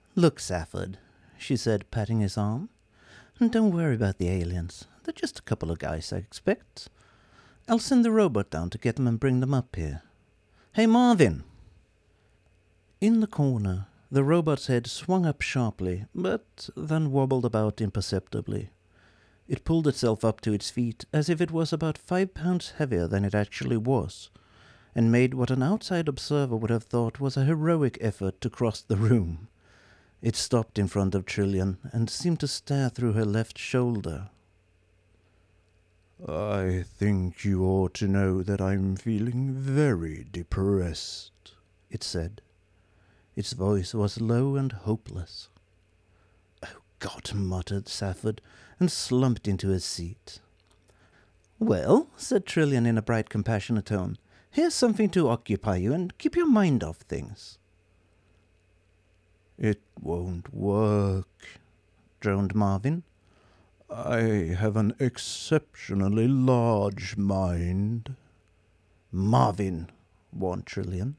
"Look, Safford," she said, patting his arm. "Don't worry about the aliens. They're just a couple of guys, I expect. I'll send the robot down to get them and bring them up here. Hey, Marvin!" In the corner, the robot's head swung up sharply, but then wobbled about imperceptibly. It pulled itself up to its feet as if it was about 5 pounds heavier than it actually was, and made what an outside observer would have thought was a heroic effort to cross the room. It stopped in front of Trillian and seemed to stare through her left shoulder. "I think you ought to know that I'm feeling very depressed," it said. Its voice was low and hopeless. "Oh, God," muttered Safford, and slumped into his seat. "Well," said Trillian in a bright, compassionate tone, "here's something to occupy you and keep your mind off things." "It won't work," droned Marvin. "I have an exceptionally large mind." "Marvin," warned Trillian.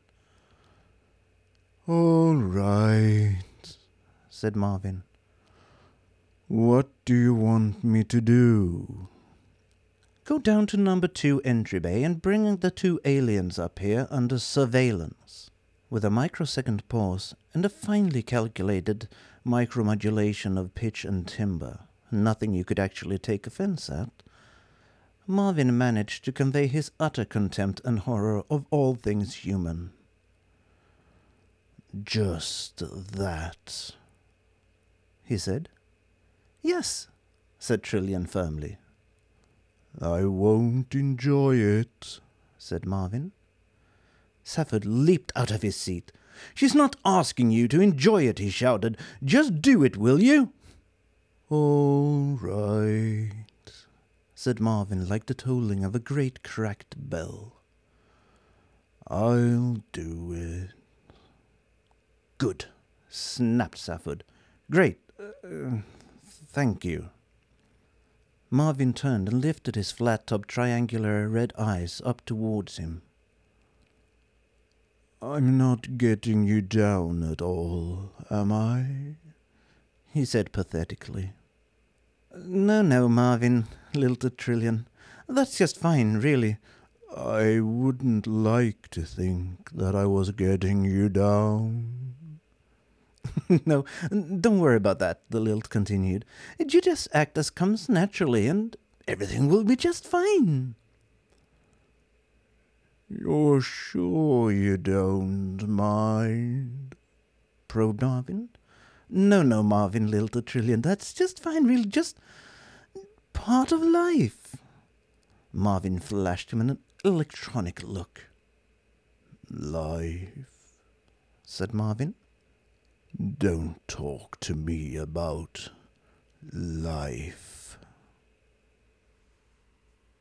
"All right," said Marvin. "What do you want me to do?" "Go down to number 2 entry bay and bring the 2 aliens up here under surveillance." With a microsecond pause and a finely calculated micromodulation of pitch and timbre, nothing you could actually take offense at, Marvin managed to convey his utter contempt and horror of all things human. "Just that," he said. "Yes," said Trillian firmly. "I won't enjoy it," said Marvin. Safford leaped out of his seat. "She's not asking you to enjoy it," he shouted. "Just do it, will you?" "All right," said Marvin like the tolling of a great cracked bell. "I'll do it." "Good," snapped Safford. "Great. Thank you." Marvin turned and lifted his flat-topped triangular red eyes up towards him. "I'm not getting you down at all, am I?" he said pathetically. No, Marvin," lilted Trillian. "That's just fine, really." "I wouldn't like to think that I was getting you down." "No, don't worry about that," the lilt continued. "You just act as comes naturally, and everything will be just fine." "You're sure you don't mind?" probed Marvin. No, Marvin, lilted Trillian. "That's just fine, really, just part of life." Marvin flashed him an electronic look. "Life," said Marvin. "Don't talk to me about life."